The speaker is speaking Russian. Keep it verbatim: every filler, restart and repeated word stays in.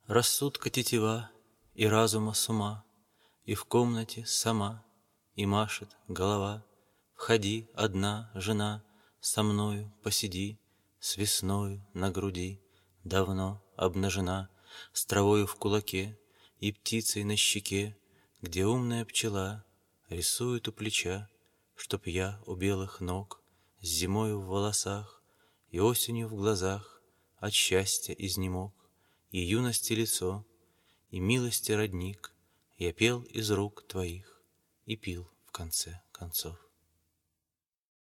Рассудка тетива и разума с ума, И в комнате сама, и машет голова. Входи, одна жена, со мною посиди, С весною на груди, давно обнажена, С травою в кулаке и птицей на щеке, Где умная пчела рисует у плеча, Чтоб я у белых ног, с зимою в волосах И осенью в глазах от счастья изнемог. И юности лицо, и милости родник Я пел из рук твоих и пил в конце концов.